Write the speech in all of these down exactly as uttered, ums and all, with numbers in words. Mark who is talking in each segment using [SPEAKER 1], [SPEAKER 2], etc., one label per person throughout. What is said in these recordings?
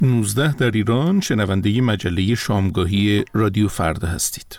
[SPEAKER 1] نوزده در ایران، شنونده مجله شامگاهی رادیو فردا هستید.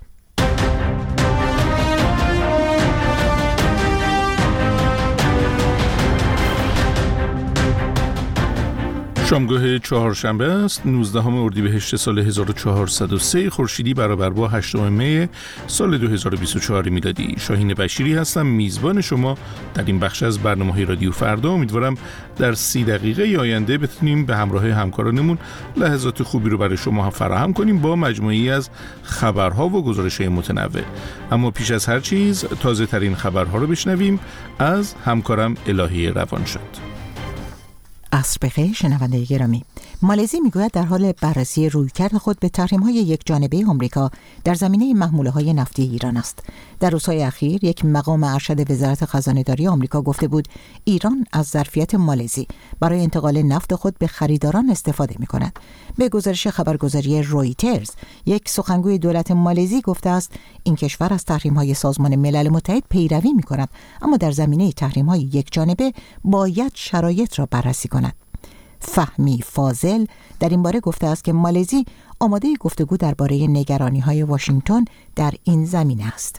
[SPEAKER 1] شامگاه چهارشنبه است، نوزدهم اردیبهشت سال هزار و چهارصد و سه خورشیدی برابر با هشتم می سال دو هزار و بیست و چهار میلادی. شاهین بشیری هستم، میزبان شما در این بخش از برنامه رادیو فردا. امیدوارم در سی دقیقه آینده بتونیم به همراه همکارانمون لحظات خوبی رو برای شما فراهم کنیم با مجموعی از خبرها و گزارش‌های متنوع. اما پیش از هر چیز تازه ترین خبرها رو بشنویم از همکارم الهی روانشاد.
[SPEAKER 2] عصر بخیر شنونده گرامی. مالزی میگوید در حال بررسی رویکرد خود به تحریم‌های یک جانبه آمریکا در زمینه محموله‌های نفتی ایران است. در روزهای اخیر یک مقام ارشد وزارت خزانه‌داری آمریکا گفته بود ایران از ظرفیت مالزی برای انتقال نفت خود به خریداران استفاده می‌کند. به گزارش خبرگزاری رویترز، یک سخنگوی دولت مالزی گفته است این کشور از تحریم‌های سازمان ملل متحد پیروی می‌کند، اما در زمینه تحریم‌های یک جانبه باید شرایط را بررسی کند. فهمی فاضل در این باره گفته است که مالزی آماده گفتگو درباره نگرانی‌های واشنگتن در این زمینه است.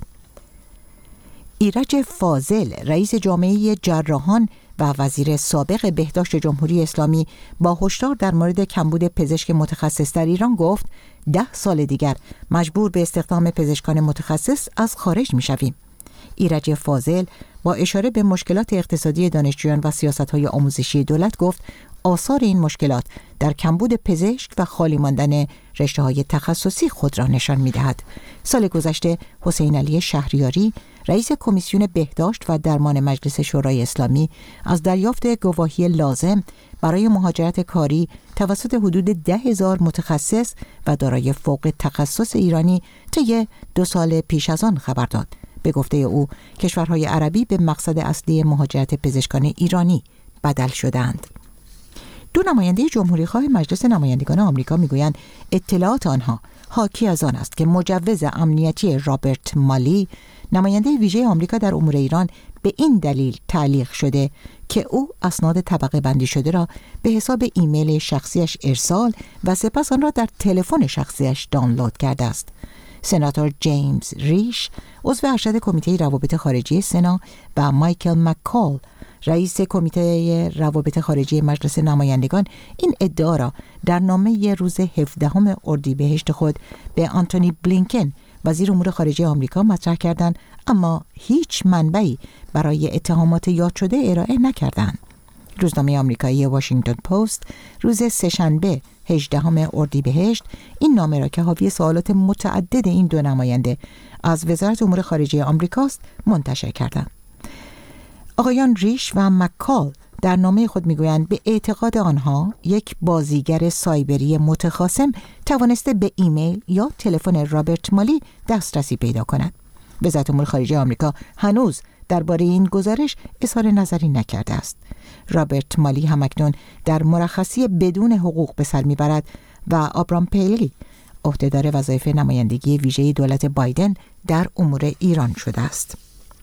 [SPEAKER 2] ایرج فاضل، رئیس جامعه جراحان و وزیر سابق بهداشت جمهوری اسلامی، با هشدار در مورد کمبود پزشک متخصص در ایران گفت ده سال دیگر مجبور به استخدام پزشکان متخصص از خارج می‌شویم. ایرج فاضل با اشاره به مشکلات اقتصادی دانشجویان و سیاست‌های آموزشی دولت گفت آثار این مشکلات در کمبود پزشک و خالی ماندن رشته‌های تخصصی خود را نشان می‌دهد. سال گذشته حسین علی شهریاری، رئیس کمیسیون بهداشت و درمان مجلس شورای اسلامی، از دریافت گواهی لازم برای مهاجرت کاری توسط حدود ده هزار متخصص و دارای فوق تخصص ایرانی طی دو سال پیش از آن خبر داد. به گفته او کشورهای عربی به مقصد اصلی مهاجرت پزشکان ایرانی بدل شدند. دو نماینده جمهوری‌خواه مجلس نمایندگان آمریکا میگویند اطلاعات آنها حاکی از آن است که مجوز امنیتی رابرت مالی، نماینده ویژه آمریکا در امور ایران، به این دلیل تعلیق شده که او اسناد طبقه بندی شده را به حساب ایمیل شخصیش ارسال و سپس آن را در تلفن شخصیش دانلود کرده است. سناتور جیمز ریش، عضو ارشد کمیته روابط خارجی سنا، و مایکل مککال، رئیس کمیته روابط خارجی مجلس نمایندگان، این ادعا را در نامه روز هفدهم اردیبهشت خود به آنتونی بلینکن، وزیر امور خارجه آمریکا، مطرح کردند، اما هیچ منبعی برای اتهامات یاد شده ارائه نکردند. روزنامه آمریکایی واشنگتن پست روز سه‌شنبه هجدهم اردیبهشت این نامه را که حاوی سوالات متعدد این دو نماینده از وزارت امور خارجه آمریکاست منتشر کردند. آقایان ریش و مککال در نامه خود میگویند به اعتقاد آنها یک بازیگر سایبری متخاصم توانسته به ایمیل یا تلفن رابرت مالی دسترسی پیدا کند. وزارت امور خارجه آمریکا هنوز درباره این گزارش اظهار نظری نکرده است. رابرت مالی همکنون در مرخصی بدون حقوق به سر میبرد و آبرام پیلی عهدهدار وظایف نمایندگی ویژه دولت بایدن در امور ایران شده است.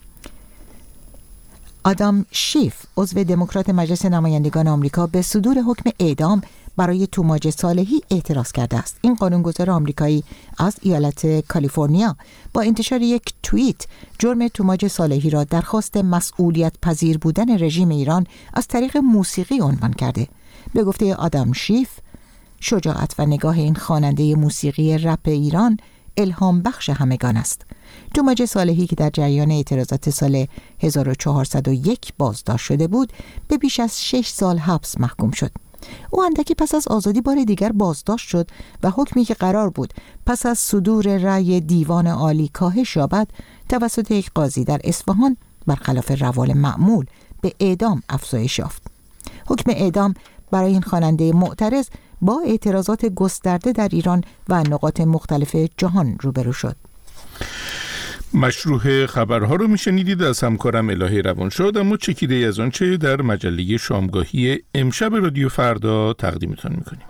[SPEAKER 2] آدام شیف، عضو دموکرات مجلس نمایندگان آمریکا، به صدور حکم اعدام برای توماج صالحی اعتراض کرده است. این قانونگذار آمریکایی از ایالت کالیفرنیا با انتشار یک توییت جرم توماج صالحی را درخواست مسئولیت پذیر بودن رژیم ایران از طریق موسیقی عنوان کرده. به گفته آدام شیف، شجاعت و نگاه این خواننده موسیقی رپ ایران الهام بخش همگان است. توماج صالحی که در جریان اعتراضات سال هزار و چهارصد و یک بازداشت شده بود، به بیش از شش سال حبس محکوم شد. او اندکی پس از آزادی بار دیگر بازداشت شد و حکمی که قرار بود پس از صدور رأی دیوان عالی کاهش یابد توسط یک قاضی در اصفهان برخلاف روال معمول به اعدام افزایش یافت. حکم اعدام برای این خواننده معترض با اعتراضات گسترده در ایران و نقاط مختلف جهان روبرو شد.
[SPEAKER 1] مشروع خبرها رو میشنیدید از همکارم الهی روانشاد، اما چکیده از آنچه در مجله شامگاهی امشب رادیو فردا تقدیمتان میکنیم.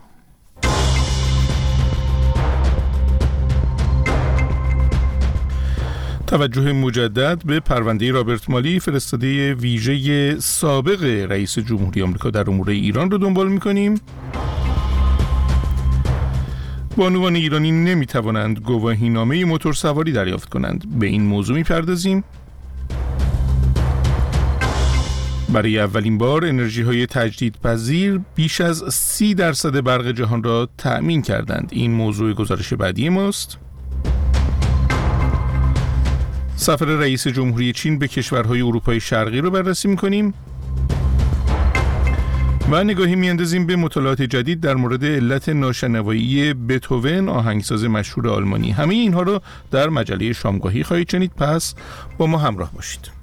[SPEAKER 1] توجه مجدد به پرونده رابرت مالی، فرستاده ویژه سابق رئیس جمهوری آمریکا در امور ایران رو دنبال میکنیم. بانوان ایرانی نمیتوانند گواهینامه موتور سواری دریافت کنند. به این موضوع میپردازیم. برای اولین بار انرژی‌های تجدیدپذیر بیش از سی درصد برق جهان را تأمین کردند. این موضوع گزارش بعدی ماست. سفر رئیس جمهوری چین به کشورهای اروپای شرقی رو بررسی می‌کنیم و نگاهی میاندازیم به مطالعات جدید در مورد علت ناشنوایی بتهوون، آهنگساز مشهور آلمانی. همه اینها رو در مجله شامگاهی خواهید شنید، پس با ما همراه باشید.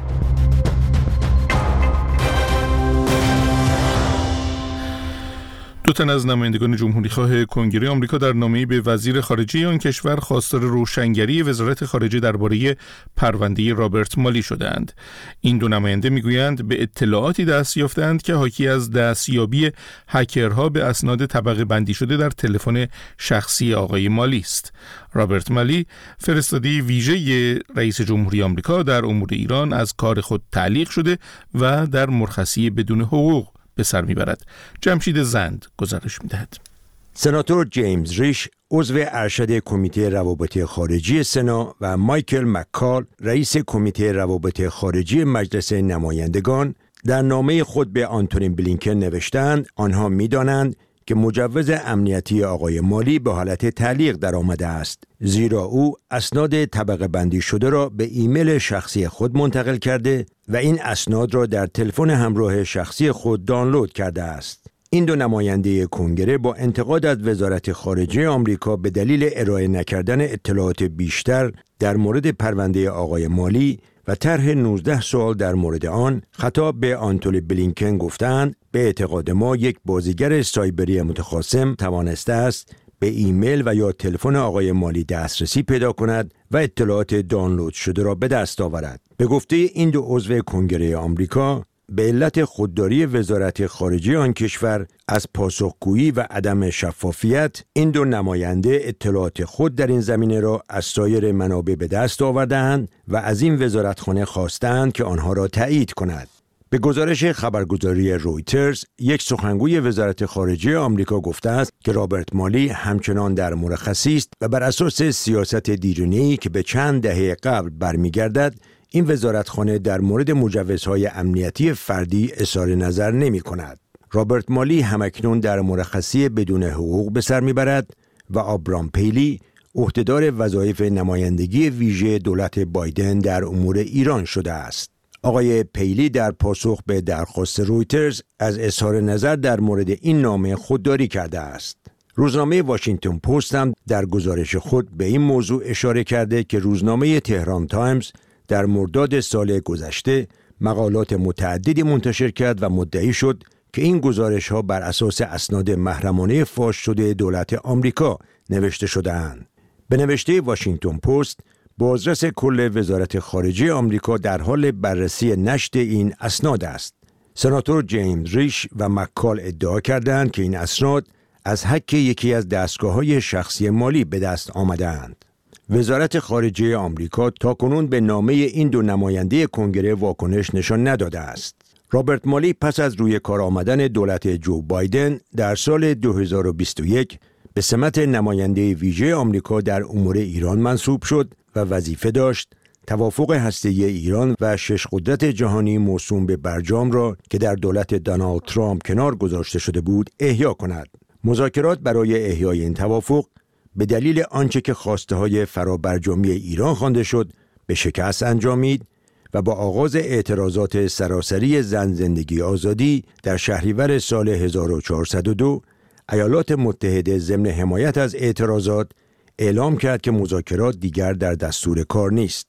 [SPEAKER 1] دو تن از نمایندگان جمهوری خواه کنگره آمریکا در نامه‌ای به وزیر خارجه آن کشور خواستار روشنگری وزارت خارجه درباره پرونده رابرت مالی شدند. این دو نماینده میگویند به اطلاعاتی دست یافتند که حاکی از دستیابی هکرها به اسناد طبقه بندی شده در تلفن شخصی آقای مالی است. رابرت مالی فرستاده ویژه رئیس جمهوری آمریکا در امور ایران از کار خود تعلیق شده و در مرخصی بدون حقوق به سر میبرد. جمشید زند گزارش میدهد.
[SPEAKER 3] سناتور جیمز ریش عضو ارشد کمیته روابط خارجی سنا و مایکل مککال رئیس کمیته روابط خارجی مجلس نمایندگان در نامه خود به آنتونی بلینکن نوشتند آنها می‌دانند که مجوز امنیتی آقای مالی به حالت تعلیق در آمده است، زیرا او اسناد طبقه بندی شده را به ایمیل شخصی خود منتقل کرده و این اسناد را در تلفن همراه شخصی خود دانلود کرده است. این دو نماینده کنگره با انتقاد از وزارت خارجه آمریکا به دلیل ارائه نکردن اطلاعات بیشتر در مورد پرونده آقای مالی و طرح نوزده سوال در مورد آن خطاب به آنتونی بلینکن گفتند به اعتقاد ما یک بازیگر سایبری متخاصم توانسته است به ایمیل و یا تلفن آقای مالی دسترسی پیدا کند و اطلاعات دانلود شده را به دست آورد. به گفته این دو عضو کنگره آمریکا، به علت خودداری وزارت خارجه آن کشور از پاسخگویی و عدم شفافیت، این دو نماینده اطلاعات خود در این زمینه را از سایر منابع به دست آورده‌اند و از این وزارتخانه خواستند که آنها را تایید کند. به گزارش خبرگزاری رویترز، یک سخنگوی وزارت خارجه آمریکا گفته است که رابرت مالی همچنان در مرخصی است و بر اساس سیاست دیرینه‌ای که به چند دهه قبل برمیگردد، این وزارتخانه در مورد مجوزهای امنیتی فردی اظهار نظر نمی کند. رابرت مالی همکنون در مرخصی بدون حقوق به سر می برد و آبرام پیلی عهدهدار وظایف نمایندگی ویژه دولت بایدن در امور ایران شده است. آقای پیلی در پاسخ به درخواست رویترز از اظهار نظر در مورد این نامه خودداری کرده است. روزنامه واشنگتن پست هم در گزارش خود به این موضوع اشاره کرده که روزنامه تهران تایمز در مرداد سال گذشته مقالات متعددی منتشر کرد و مدعی شد که این گزارش‌ها بر اساس اسناد محرمانه فاش شده دولت آمریکا نوشته شده‌اند. به نوشته واشنگتن پست، بازرس کل وزارت خارجه آمریکا در حال بررسی نشر این اسناد است. سناتور جیمز ریش و مککال ادعا کردند که این اسناد از هک یکی از دستگاه‌های شخصی مالی به دست آمده‌اند. وزارت خارجه آمریکا تاکنون به نامه این دو نماینده کنگره واکنش نشان نداده است. رابرت مالی پس از روی کار آمدن دولت جو بایدن در سال دو هزار و بیست و یک به سمت نماینده ویژه آمریکا در امور ایران منصوب شد و وظیفه داشت توافق هسته‌ای ایران و شش قدرت جهانی موسوم به برجام را که در دولت دونالد ترامپ کنار گذاشته شده بود احیا کند. مذاکرات برای احیای این توافق به دلیل آنچه که خواسته‌های فرابرجامی ایران خوانده شد به شکست انجامید و با آغاز اعتراضات سراسری زن زندگی آزادی در شهریور سال هزار و چهارصد و دو، ایالات متحده ضمن حمایت از اعتراضات اعلام کرد که مذاکرات دیگر در دستور کار نیست.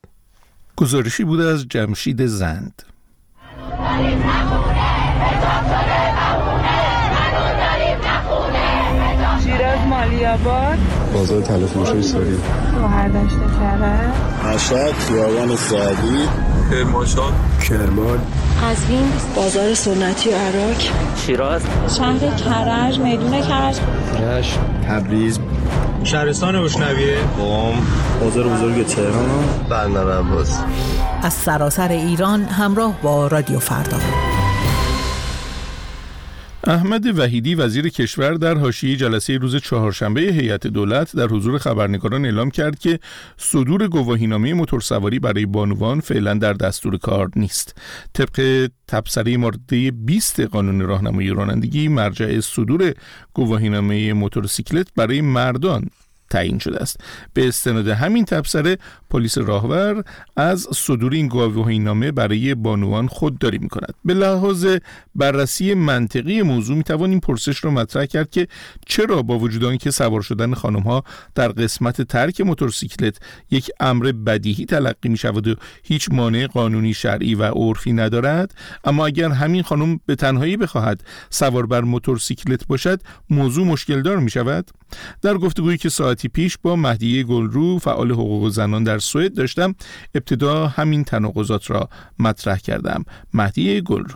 [SPEAKER 1] گزارشی بود از جمشید زند.
[SPEAKER 4] شیراز مالی‌آباد،
[SPEAKER 5] بازار تلفروشی ساری،
[SPEAKER 4] شوهر داشته کرد،
[SPEAKER 5] مشهد، خیابان سعدی، کرمانشاه، کرمان،
[SPEAKER 6] قزوین، بازار سنتی عراق،
[SPEAKER 7] شیراز،
[SPEAKER 6] شهر کرج، میدون کرج،
[SPEAKER 5] رشت، تبریز،
[SPEAKER 8] شهرستان اشنویه،
[SPEAKER 5] قم، بازار بزرگ تهران، بندر عباس.
[SPEAKER 9] از سراسر ایران همراه با رادیو فردا.
[SPEAKER 1] احمد وحیدی وزیر کشور در حاشیه جلسه روز چهارشنبه هیئت دولت در حضور خبرنگاران اعلام کرد که صدور گواهینامه موتورسواری برای بانوان فعلا در دستور کار نیست. طبق تبصره ماده بیست قانون راهنمایی رانندگی، مرجع صدور گواهینامه موتورسیکلت برای مردان تعیین شده است. به استناد همین تبصره پلیس راهور از صدور این گواهینامه برای بانوان خودداری می‌کند. به لحاظ بررسی منطقی موضوع می‌توان این پرسش رو مطرح کرد که چرا با وجود آنکه سوار شدن خانم‌ها در قسمت ترک موتورسیکلت یک امر بدیهی تلقی می‌شود و هیچ مانع قانونی، شرعی و عرفی ندارد، اما اگر همین خانم به تنهایی بخواهد سوار بر موتورسیکلت باشد موضوع مشکل دار می‌شود؟ در گفتگویی که ساعتی پیش با مهدیه گلرو فعال حقوق زنان در سوئد داشتم، ابتدا همین تناقضات را مطرح کردم. مهدیه گلرو: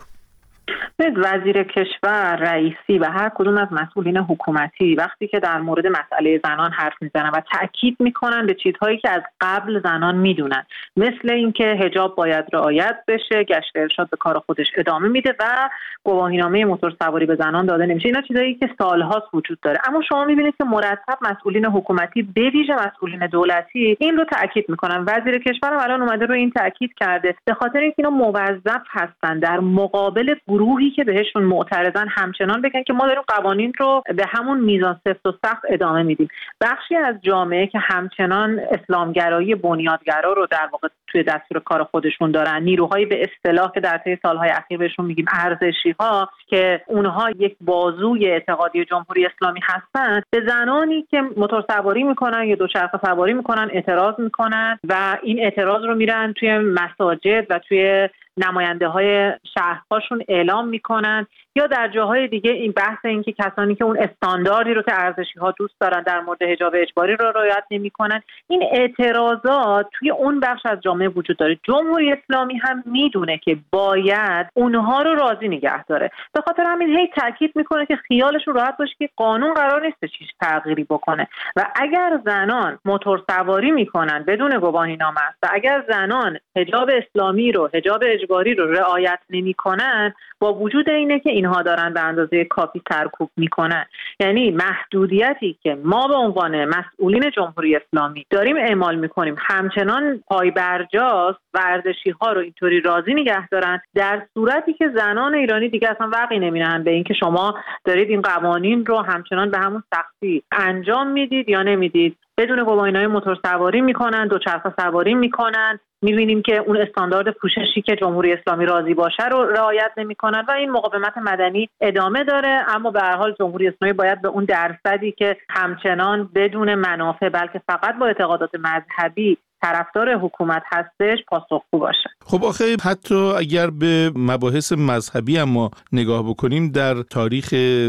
[SPEAKER 7] وزیر کشور، رئیسی و هر کدوم از مسئولین حکومتی وقتی که در مورد مسئله زنان حرف میزنن و تأکید میکنن به چیزهایی که از قبل زنان میدونن، مثل اینکه حجاب باید رعایت بشه، گشت ارشاد به کار خودش ادامه میده و گواهینامه موتورسواری به زنان داده نمیشه، اینا چیزایی که سالهاست وجود داره. اما شما میبینید که مرتب مسئولین حکومتی به ویژه مسئولین دولتی این رو تأکید میکنن. وزیر کشور الان اومده رو این تأکید کرده به خاطر اینکه اینا موظف هستن در مقابل گروهی که بهشون معترضن همچنان بگن که ما داریم قوانین رو به همون میزان سفت و سخت ادامه میدیم. بخشی از جامعه که همچنان اسلامگرایی بنیادگرا رو در واقع توی دستور کار خودشون دارن، نیروهای به اصطلاح که در طی سالهای اخیر بهشون میگیم ارزشی ها، که اونها یک بازوی اعتقادی جمهوری اسلامی هستن، به زنانی که موتورسواری میکنن یا دوچرخه سواری میکنن اعتراض میکنن و این اعتراض رو میرن توی مساجد و توی نماینده های شهرهاشون اعلام میکنن، یا در جاهای دیگه این بحث این که کسانی که اون استانداردی رو که ارزشی ها دوست دارن در مورد حجاب اجباری رو رعایت نمیکنن، این اعتراضات توی اون بخش از جامعه وجود داره. جمهوری اسلامی هم میدونه که باید اونها رو راضی نگه داره، به خاطر همین هی تاکید میکنه که خیالشون راحت باشه که قانون قرار نیست چیز تغییری بکنه و اگر زنان موتورسواری میکنن بدون گواهینامه است و اگر زنان حجاب اسلامی رو، حجاب اجباری رو رعایت نمیکنن، با وجود اینه که اینها دارن به اندازه کافی سرکوب میکنن، یعنی محدودیتی که ما به عنوان مسئولین جمهوری اسلامی داریم اعمال میکنیم همچنان پایبرجاست و ارزشی ها رو اینطوری راضی نگه دارن، در صورتی که زنان ایرانی دیگه اصلا وقعی نمیدن به این که شما دارید این قوانین رو همچنان به همون سختی انجام میدید یا نمیدید. بدون گواهینامه موتورسواری میکنن، دوچرخه سواری میکنن، میبینیم که اون استاندارد پوششی که جمهوری اسلامی راضی باشه رو رعایت نمیکنن و این مقاومت مدنی ادامه داره. اما به هر حال جمهوری اسلامی باید به اون درصدی که همچنان بدون منافع بلکه فقط با اعتقادات مذهبی طرفدار حکومت هستش پاسخگو باشه.
[SPEAKER 1] خب آخه حتی اگر به مباحث مذهبی اما نگاه بکنیم، در تاریخ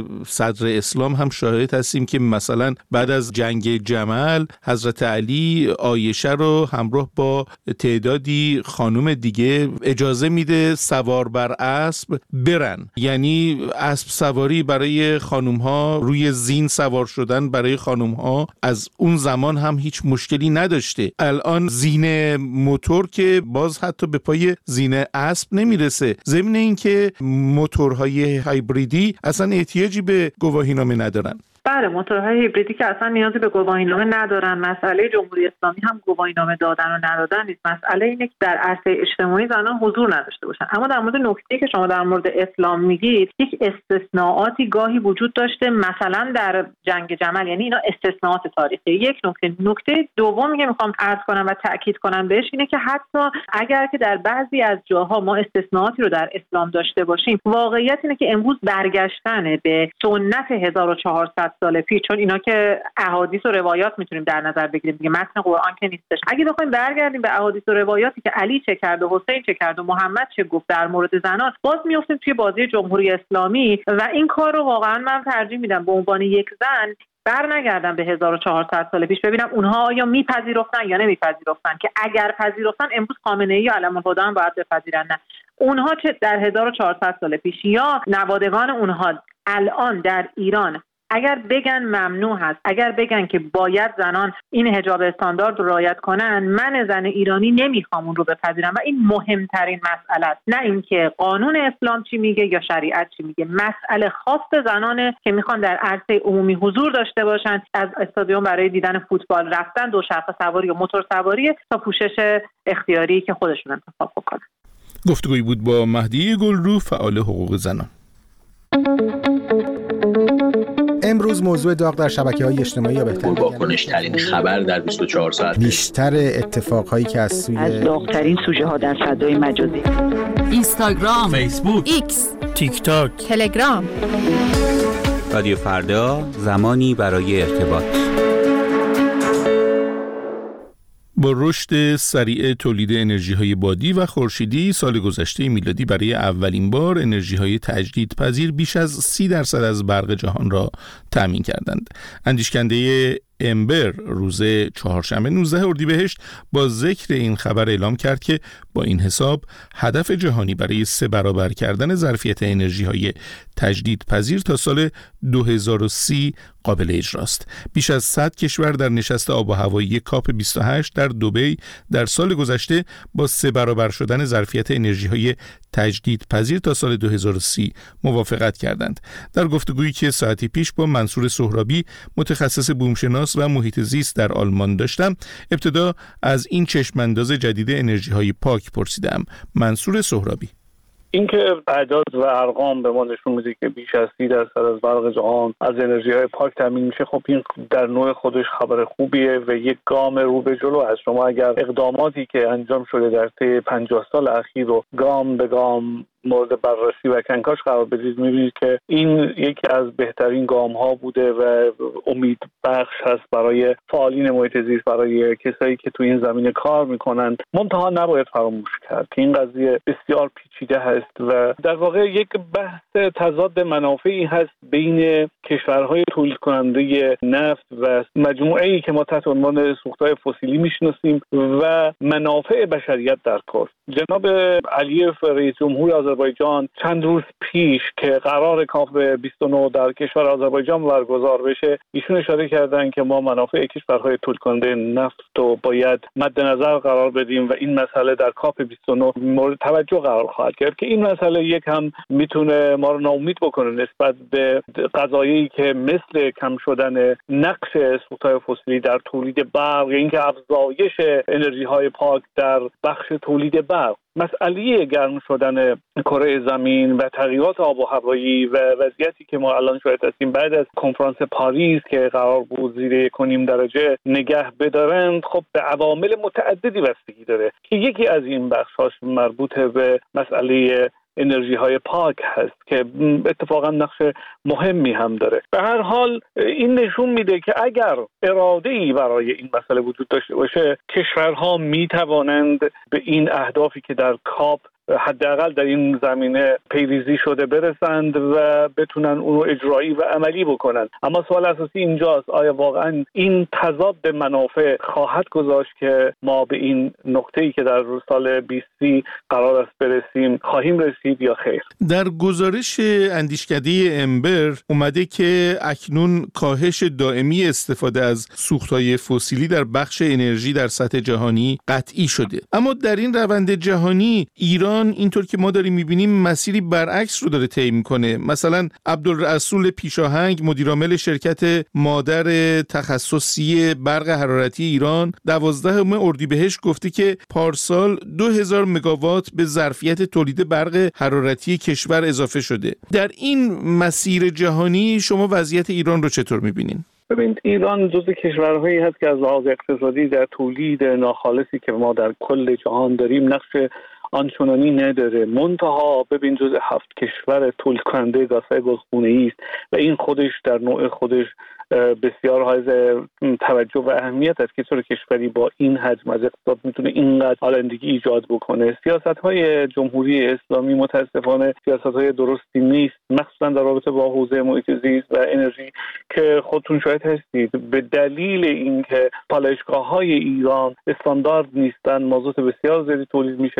[SPEAKER 1] صدر اسلام هم شاهد هستیم که مثلا بعد از جنگ جمل حضرت علی عایشه رو همراه با تعدادی خانم دیگه اجازه میده سوار بر اسب برن، یعنی اسب سواری برای خانم ها، روی زین سوار شدن برای خانم ها از اون زمان هم هیچ مشکلی نداشته. الان زین موتور که باز حتی به پای زین اسب نمیرسه، ضمن این که موتورهای هایبریدی اصلا احتیاجی به گواهینامه ندارن.
[SPEAKER 7] بله، موتورهای هیبریدی که اصلا نیازی به گواهینامه ندارن. مسئله جمهوری اسلامی هم گواهینامه دادن و ندادن نیست، مسئله اینه که در عرصه اجتماعی زنان حضور نداشته باشن. اما در مورد نکته‌ای که شما در مورد اسلام میگید، یک استثناءاتی گاهی وجود داشته، مثلا در جنگ جمل، یعنی اینا استثناءات تاریخی. یک نکته نکته دومی که میخوام عرض کنم و تاکید کنم بهش اینه که حتی اگر که در بعضی از جاها ما استثناءاتی رو در اسلام داشته باشیم، واقعیت اینه که امروز برگشتن به سنت هزار و چهارصد سال پیش، چون اینا که احادیث و روایات میتونیم در نظر بگیریم دیگه، متن قرآن که نیستش. اگه بخوایم برگردیم به احادیث و روایاتی که علی چه کرد و حسین چه کرد و محمد چه گفت در مورد زنان، باز میافتیم توی بازی جمهوری اسلامی و این کار رو واقعا من ترجیح میدم به عنوان یک زن برنگردم به هزار و چهارصد سال پیش، ببینم اونها آیا میپذیرفتن یا نمیپذیرفتن، که اگر پذیرفتن امروز خامنه‌ای یا علم الهدی هم باید بپذیرن. نه، اونها چه در هزار و چهارصد سال پیش یا نوادگان اونها الان در ایران اگر بگن ممنوع هست، اگر بگن که باید زنان این حجاب استاندارد رو رعایت کنن، من زن ایرانی نمیخوام اون رو بپذیرم و این مهمترین مسئله است، نه اینکه قانون اسلام چی میگه یا شریعت چی میگه. مسئله خاص زنانه که میخوان در عرصه عمومی حضور داشته باشن، از استادیوم برای دیدن فوتبال رفتن، دوچرخه سواری یا موتور سواری تا پوشش اختیاری که خودشون انتخاب بکنن.
[SPEAKER 1] گفتگویی بود با مهدی گلرو، فعال حقوق زنان.
[SPEAKER 9] امروز موضوع داغ در شبکه‌های اجتماعی یا بهتر
[SPEAKER 10] واکنش‌ترین خبر در بیست و چهار ساعت،
[SPEAKER 9] بیشتر اتفاقهایی که از سوی
[SPEAKER 11] از داغ‌ترین سوژه ها در فضای مجازی،
[SPEAKER 12] اینستاگرام،
[SPEAKER 13] فیسبوک،
[SPEAKER 12] ایکس،
[SPEAKER 13] تیک تاک،
[SPEAKER 12] تلگرام.
[SPEAKER 14] رادیو فردا، زمانی برای ارتباط.
[SPEAKER 1] با رشد سریع تولید انرژی‌های بادی و خورشیدی، سال گذشته میلادی برای اولین بار انرژی‌های تجدیدپذیر بیش از سی درصد از برق جهان را تامین کردند. اندیشکنده امبر روز چهارشنبه نوزدهم اردیبهشت با ذکر این خبر اعلام کرد که با این حساب هدف جهانی برای سه برابر کردن ظرفیت انرژی‌های تجدیدپذیر تا سال دو هزار و سی قابل اجراست. بیش از صد کشور در نشست آب و هوایی کاپ بیست و هشت در دبی در سال گذشته با سه برابر شدن ظرفیت انرژی‌های تجدیدپذیر تا سال دو هزار و سی موافقت کردند. در گفتگویی که ساعتی پیش با منصور سهرابی، متخصص بومشناس و محیط زیست در آلمان داشتم، ابتدا از این چشمانداز جدید انرژی‌های پاک پرسیدم. منصور سهرابی:
[SPEAKER 15] اینکه اعداد و ارقام به ما نشون میده که بیش از سی درصد از برق جهان از انرژی‌های پاک تامین میشه، خب این در نوع خودش خبر خوبیه و یک گام رو به جلو است. شما اگر اقداماتی که انجام شده در طی پنجاه سال اخیر رو گام به گام مورد بررسی و کنکاش قرار بدید، می‌بینید که این یکی از بهترین گام‌ها بوده و امید بخش هست برای فعالین محیط زیست، برای کسایی که تو این زمینه کار میکنند. منتها نباید فراموش کرد که این قضیه بسیار پیچیده هست و در واقع یک بحث تضاد منافعی هست بین کشورهای تولید کننده نفت و مجموعه‌ای که ما تحت عنوان سوخت‌های فسیلی میشناسیم و منافع بشریت در کار. جناب علیف رئیس جمهور آذربایجان چند روز پیش که قرار کاپ بیست و نه در کشور آذربایجان برگزار بشه، ایشون اشاره کردن که ما منافع کشورهای تولید کننده نفت رو باید مد نظر قرار بدیم و این مسئله در کاپ بیست و نه مورد توجه قرار خواهد گرفت که این مسئله یک هم میتونه ما رو ناامید بکنه نسبت به قضایایی که مثل کم شدن نقش سوخت‌های فسیلی در تولید برق یا اینکه افزایش انرژی‌های پاک در بخش تولید برق. مسئله گرم شدن کره زمین و تغییرات آب و هوایی و وضعیتی که ما الان شاهد هستیم بعد از کنفرانس پاریس که قرار بود زیر یک و نیم درجه نگه بدارند، خب به عوامل متعددی بستگی داره که یکی از این بخش‌هاش مربوط به مسئله انرژی های پاک هست که اتفاقا نقش مهمی هم داره. به هر حال این نشون میده که اگر اراده‌ای برای این مسئله وجود داشته باشه، کشورها می توانند به این اهدافی که در کاپ حداقل در این زمینه پیریزی شده برسند و بتونن اونو اجرایی و عملی بکنن. اما سوال اساسی اینجاست، آیا واقعا این تضاد منافع خواهد گذاشت که ما به این نقطه‌ای که در سال بیست سی قرار است برسیم خواهیم رسید یا خیر؟
[SPEAKER 1] در گزارش اندیشکده امبر اومده که اکنون کاهش دائمی استفاده از سوخت‌های فسیلی در بخش انرژی در سطح جهانی قطعی شده، اما در این روند جهانی ایران اینطور که ما داریم میبینیم مسیری برعکس رو داره طی میکنه. مثلا عبدالرسول پیشاهنگ، مدیرعامل شرکت مادر تخصصی برق حرارتی ایران، دوازدهم اردیبهشت گفته که پارسال دو هزار مگاوات به ظرفیت تولید برق حرارتی کشور اضافه شده. در این مسیر جهانی شما وضعیت ایران رو چطور میبینین؟
[SPEAKER 15] ببینید، ایران جزو کشورهایی هست که از لحاظ اقتصادی در تولید ناخالصی که ما در کل جهان داریم نقش آنچنانی نداره. منتها ببین جز هفت کشور تولید کننده گازهای گلخونه‌ای است و این خودش در نوع خودش بسیار حائز توجه و اهمیت است که چطور کشوری با این حجم از اقتصاد میتونه اینقدر آلندگی ایجاد بکنه. سیاست‌های جمهوری اسلامی متاسفانه سیاست‌های درستی نیست، مخصوصا در رابطه با حوزه محیط زیست و انرژی که خودتون شاهد هستید. به دلیل اینکه پالایشگاه‌های ایران استاندارد نیستن، مازوت بسیار زیادی تولید میشه. خب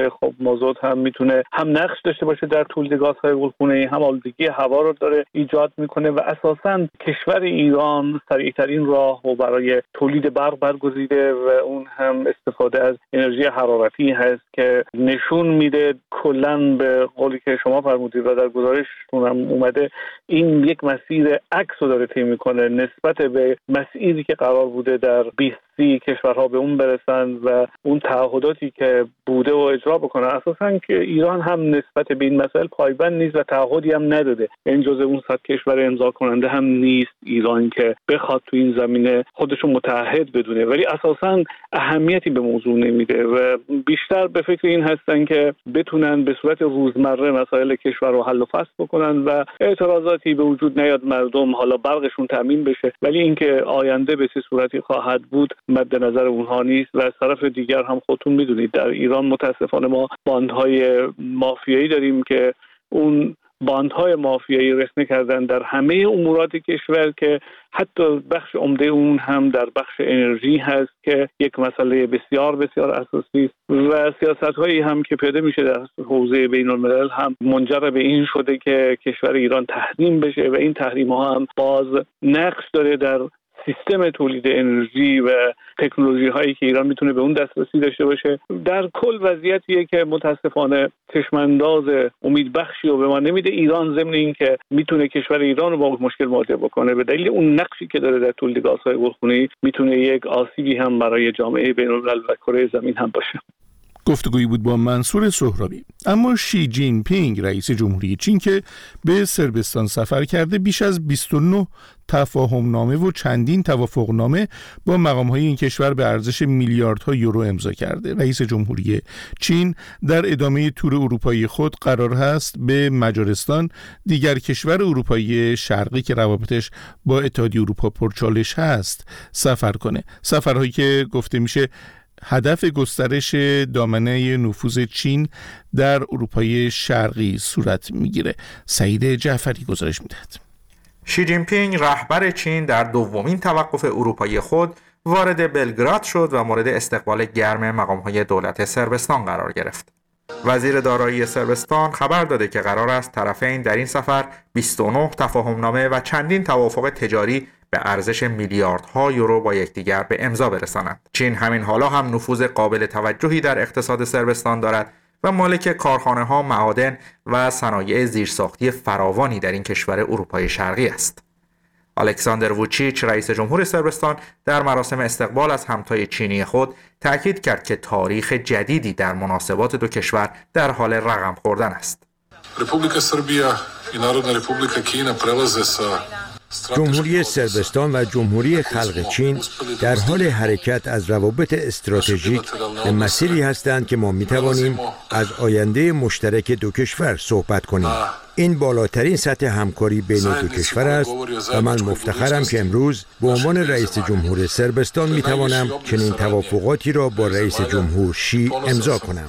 [SPEAKER 15] مازوت هم میتونه هم نقش داشته باشه در تولید گازهای گلخانه‌ای، هم آلودگی هوا رو داره ایجاد میکنه و اساساً کشور ایران سریعترین راه و برای تولید برق برگزیده و اون هم استفاده از انرژی حرارتی هست که نشون میده کلاً به قولی که شما فرمودید و در گزارشتون هم اومده این یک مسیر عکس رو داره طی میکنه نسبت به مسیری که قرار بوده در بیست سی کشورها به اون برسن و اون تعهداتی که بوده و اجرا بکنن. اساساً که ایران هم نسبت به این مسائل پایبند نیست و تعهدی هم نداده، این جزء اون صد کشور امضا کننده هم نیست ایران که بخواد تو این زمینه خودشون متعهد بدونه، ولی اساساً اهمیتی به موضوع نمیده و بیشتر به فکر این هستن که بتونن به صورت روزمره مسائل کشور رو حل و فصل بکنن و اعتراضاتی به وجود نیاد، مردم حالا برقشون تامین بشه، ولی اینکه آینده به چه صورتی خواهد بود مد نظر اونها نیست. و از طرف دیگر هم خودتون میدونید در ایران متاسفانه ما باندهای مافیایی داریم که اون باندهای مافیایی رسمی کردن در همه امورات کشور که حتی بخش عمده اون هم در بخش انرژی هست که یک مسئله بسیار بسیار اساسی است و سیاست‌هایی هم که پیاده میشه در حوزه بین‌الملل هم منجر به این شده که کشور ایران تحریم بشه و این تحریم‌ها هم باز نقش داره در سیستم تولید انرژی و تکنولوژی هایی که ایران میتونه به اون دسترسی داشته باشه. در کل وضعیتیه که متاسفانه چشمانداز امیدبخشی رو به ما نمیده. ایران ضمن این که میتونه کشور ایران رو با مشکل مواجه بکنه به دلیل اون نقشی که داره در تولید گازهای گلخانه‌ای میتونه یک آسیبی هم برای جامعه بین‌الملل و کره زمین هم باشه.
[SPEAKER 1] گفتگویی بود با منصور سهرابی. اما شی جین پینگ رئیس جمهوری چین که به صربستان سفر کرده بیش از بیست و نه تفاهم نامه و چندین توافق نامه با مقام‌های این کشور به ارزش میلیاردها یورو امضا کرده. رئیس جمهوری چین در ادامه تور اروپایی خود قرار هست به مجارستان، دیگر کشور اروپایی شرقی که روابطش با اتحادیه اروپا پرچالش هست، سفر کنه. سفرهایی که گفته میشه هدف گسترش دامنه نفوذ چین در اروپای شرقی صورت میگیره. سعید جعفری گزارش میدهد.
[SPEAKER 13] شی جین پینگ رهبر چین در دومین توقف اروپایی خود وارد بلگراد شد و مورد استقبال گرم مقام‌های دولت صربستان قرار گرفت. وزیر دارایی صربستان خبر داده که قرار است طرفین در این سفر بیست و نه تفاهم‌نامه و چندین توافق تجاری به ارزش میلیاردها یورو با یکدیگر به امضا برسانند. چین همین حالا هم نفوذ قابل توجهی در اقتصاد صربستان دارد و مالک کارخانه‌ها، معادن و صنایع زیرساختی فراوانی در این کشور اروپای شرقی است. الکساندر ووچیچ رئیس جمهور صربستان در مراسم استقبال از همتای چینی خود تاکید کرد که تاریخ جدیدی در مناسبات دو کشور در حال رقم خوردن است.
[SPEAKER 16] رپوبلیکا سربیا و نارودنا رپوبلیکا کینا prelaze sa
[SPEAKER 3] جمهوری صربستان و جمهوری خلق چین در حال حرکت از روابط استراتژیک به مسیری هستند که ما می توانیم از آینده مشترک دو کشور صحبت کنیم. این بالاترین سطح همکاری بین دو کشور است و من مفتخرم که امروز به عنوان رئیس جمهور صربستان می توانم چنین توافقاتی را با رئیس جمهور شی امضا کنم.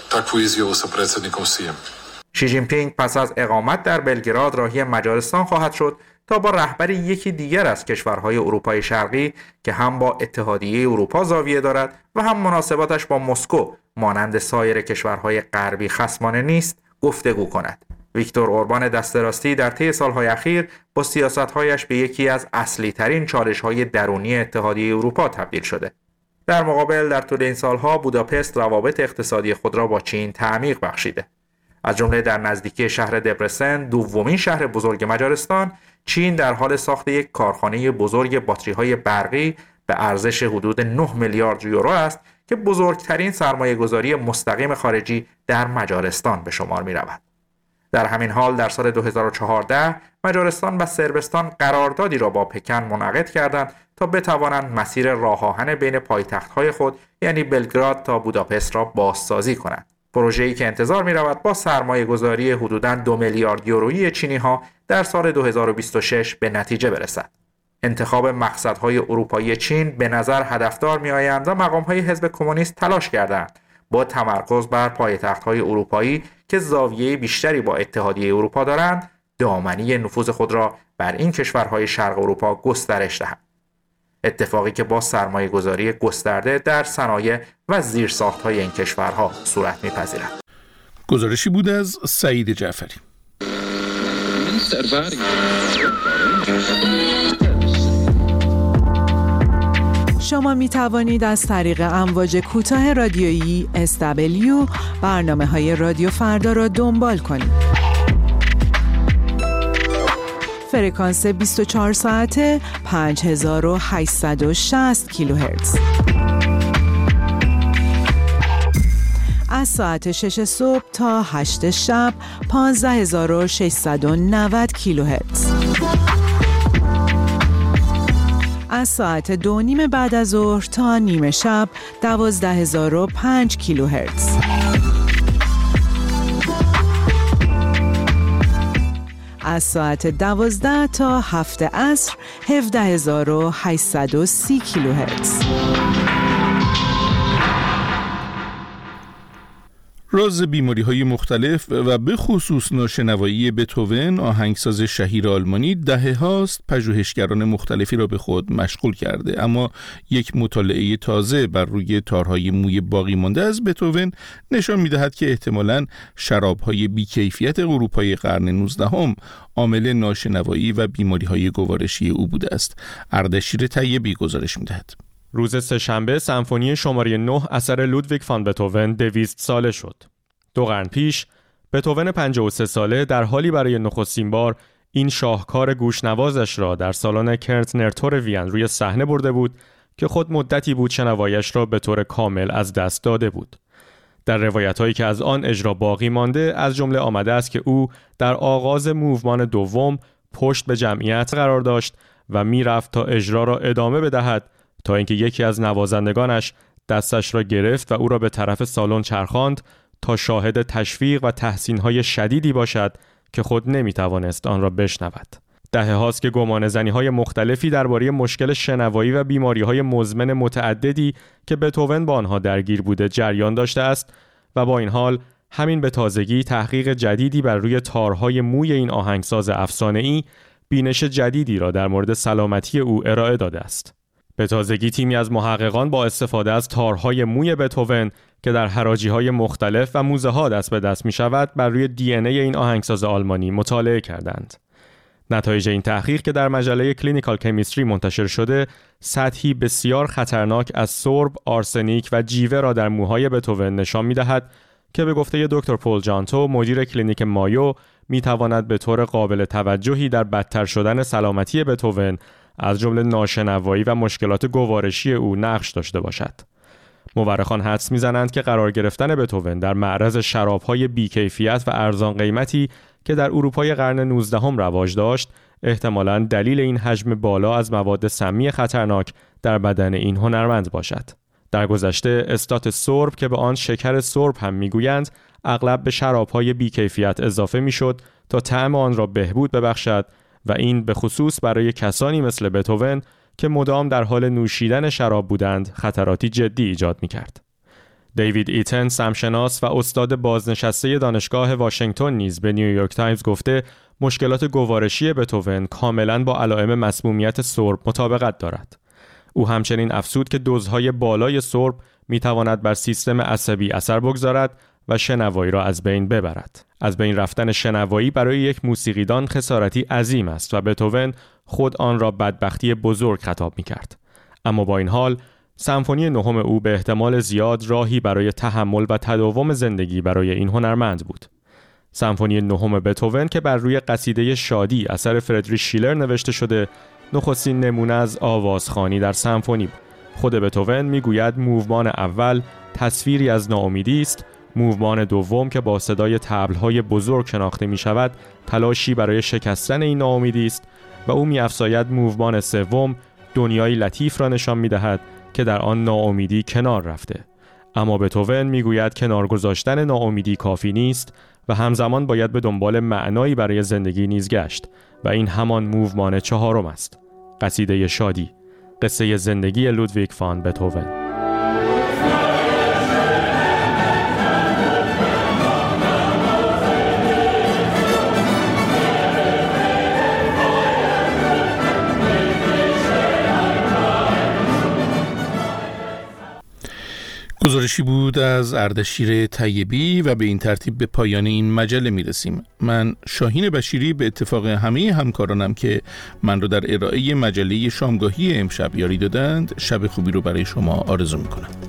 [SPEAKER 13] شی جین پینگ پس از اقامت در بلگراد راهی مجارستان خواهد شد تا با رهبر یکی دیگر از کشورهای اروپای شرقی که هم با اتحادیه اروپا زاویه دارد و هم مناسباتش با مسکو مانند سایر کشورهای غربی خصمانه نیست گفتگو کند. ویکتور اوربان دست راستی در طی سالهای اخیر با سیاست‌هایش به یکی از اصلی ترین چالش‌های درونی اتحادیه اروپا تبدیل شده. در مقابل در طول این سالها بوداپست روابط اقتصادی خود را با چین تعمیق بخشیده. از جمله در نزدیکی شهر دبرسن، دومین شهر بزرگ مجارستان، چین در حال ساخت یک کارخانه بزرگ باتری‌های برقی به ارزش حدود نه میلیارد یورو است که بزرگترین سرمایه‌گذاری مستقیم خارجی در مجارستان به شمار می‌رود. در همین حال در سال دو هزار و چهارده مجارستان و صربستان قراردادی را با پکن منعقد کردند تا بتوانند مسیر راه آهن بین پایتخت‌های خود یعنی بلگراد تا بوداپست را بازسازی کنند. پروژه‌ای که انتظار می‌رود با سرمایه‌گذاری حدوداً دو میلیارد یورویی چینی‌ها در سال دو هزار و بیست و شش به نتیجه برسد. انتخاب مقصدهای اروپایی چین به نظر هدفدار می‌آیند و مقام‌های حزب کمونیست تلاش کردند با تمرکز بر پایتخت‌های اروپایی که زاویه بیشتری با اتحادیه اروپا دارند، دامنی نفوذ خود را بر این کشورهای شرق اروپا گسترش دهند. اتفاقی که با سرمایه‌گذاری گسترده در صنایع و زیرساخت‌های این کشورها صورت می‌پذیرد.
[SPEAKER 1] گزارشی بود از سعید جعفری.
[SPEAKER 17] شما می توانید از طریق امواج کوتاه رادیویی اس دبلیو برنامه های رادیو فردا را دنبال کنید. فرکانس بیست و چهار ساعته پنج هزار و هشتصد و شصت کیلوهرتز. از ساعت شش صبح تا هشت شب پانزده هزار و ششصد و نود کیلوهرتز. از ساعت دو نیم بعد از ظهر تا نیمه شب دوازده هزار و پنج کیلوهرتز. از ساعت دوازده تا هفت عصر هفده هزار و هشتصد و سی کیلوهرتز.
[SPEAKER 1] راز بیماری‌های مختلف و به خصوص ناشنوایی بتهوون، آهنگساز شهیر آلمانی، دهه هاست پژوهشگران مختلفی را به خود مشغول کرده، اما یک مطالعه تازه بر روی تارهای موی باقی مانده از بتهوون نشان می‌دهد که احتمالاً شراب‌های بی‌کیفیت اروپای قرن نوزدهم عامل ناشنوایی و بیماری‌های گوارشی او بوده است. اردشیر طیبی گزارش می‌دهد.
[SPEAKER 18] روز سه‌شنبه سمفونی شماره نه اثر لودویگ فان بتهوون دویست ساله شد. دو قرن پیش بتهوون پنجاه و سه ساله در حالی برای نخستین بار این شاهکار گوشنوازش را در سالن کرنتنر تور وین روی صحنه برده بود که خود مدتی بود شنوایش را به طور کامل از دست داده بود. در روایت‌هایی که از آن اجرا باقی مانده از جمله آمده است که او در آغاز موومان دوم پشت به جمعیت قرار داشت و می‌رفت تا اجرا را ادامه بدهد تا اینکه یکی از نوازندگانش دستش را گرفت و او را به طرف سالن چرخاند تا شاهد تشویق و تحسین‌های شدیدی باشد که خود نمی‌توانست آن را بشنود. دهه هاست که گمانه‌زنی‌های مختلفی درباره مشکل شنوایی و بیماری‌های مزمن متعددی که بتهوون با آنها درگیر بوده جریان داشته است و با این حال همین به تازگی تحقیق جدیدی بر روی تارهای موی این آهنگساز افسانه‌ای بینش جدیدی را در مورد سلامتی او ارائه داده است. به تازگی تیمی از محققان با استفاده از تارهای موی بتهوون که در حراجی‌های مختلف و موزه‌ها دست به دست می‌شود بر روی دی ان ای این آهنگساز آلمانی مطالعه کردند. نتایج این تحقیق که در مجله کلینیکال کمیستری منتشر شده، سطحی بسیار خطرناک از سرب، آرسنیک و جیوه را در موهای بتهوون نشان می‌دهد که به گفته دکتر پول جانتو، مدیر کلینیک مایو، می‌تواند به طور قابل توجهی در بدتر شدن سلامتی بتهوون از جمله ناشنوایی و مشکلات گوارشی او نقش داشته باشد. مورخان حدس می‌زنند که قرار گرفتن بتهوون در معرض شراب‌های بی‌کیفیت و ارزان قیمتی که در اروپای قرن نوزدهم رواج داشت، احتمالاً دلیل این حجم بالا از مواد سمی خطرناک در بدن این هنرمند باشد. در گذشته استات سرب که به آن شکر سرب هم می‌گویند، اغلب به شراب‌های بی‌کیفیت اضافه می‌شد تا طعم آن را بهبود ببخشد و این به خصوص برای کسانی مثل بتهوون که مدام در حال نوشیدن شراب بودند خطراتی جدی ایجاد می‌کرد. دیوید ایتن، سمشناس و استاد بازنشسته دانشگاه واشنگتن نیز به نیویورک تایمز گفته مشکلات گوارشی بتهوون کاملاً با علائم مسمومیت سرب مطابقت دارد. او همچنین افزود که دوزهای بالای سرب می‌تواند بر سیستم عصبی اثر بگذارد و شنوایی را از بین ببرد. از بین رفتن شنوایی برای یک موسیقیدان خسارتی عظیم است و بتهوون خود آن را بدبختی بزرگ خطاب می‌کرد. اما با این حال سمفونی نهم او به احتمال زیاد راهی برای تحمل و تداوم زندگی برای این هنرمند بود. سمفونی نهم بتهوون که بر روی قصیده شادی اثر فردریش شیلر نوشته شده، نخستین نمونه از آوازخوانی در سمفونی بود. خود بتهوون میگوید موومان اول تصویری از ناامیدی است، موومان دوم که با صدای طبل‌های بزرگ شناخته می‌شود، تلاشی برای شکستن این ناامیدی است و او می‌افزاید موومان سوم دنیایی لطیف را نشان می‌دهد که در آن ناامیدی کنار رفته. اما بتهوون میگوید کنار گذاشتن ناامیدی کافی نیست و همزمان باید به دنبال معنایی برای زندگی نیز گشت و این همان موومان چهارم است. قصیده شادی، قصه زندگی لودویگ فان بتهوون.
[SPEAKER 1] گزارشی بود از اردشیر طیبی و به این ترتیب به پایان این مجله میرسیم. من شاهین بشیری به اتفاق همه همکارانم که من رو در ارائه مجله شامگاهی امشب یاری دادند، شب خوبی رو برای شما آرزو میکنم.